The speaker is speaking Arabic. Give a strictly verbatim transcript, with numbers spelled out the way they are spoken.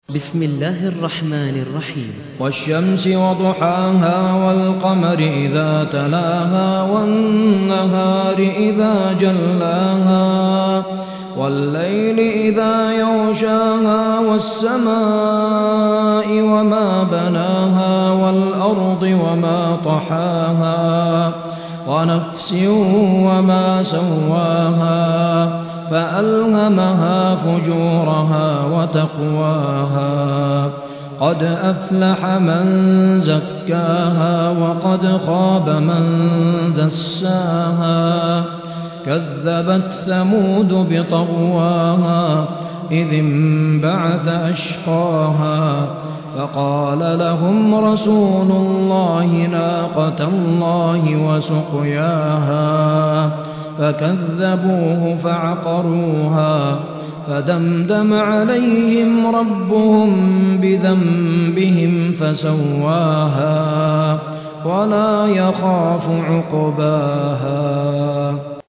بسم الله الرحمن الرحيم. والشمس وضحاها والقمر إذا تلاها والنهار إذا جلاها والليل إذا يغشاها والسماء وما بناها والأرض وما طحاها ونفس وما سواها فألهمها فجورها وتقواها قد أفلح من زكاها وقد خاب من دساها كذبت ثمود بطغواها إذ انبعث أشقاها فقال لهم رسول الله ناقة الله وسقياها فكذبوه فعقروها فدمدم عليهم ربهم بذنبهم فسواها ولا يخاف عقباها.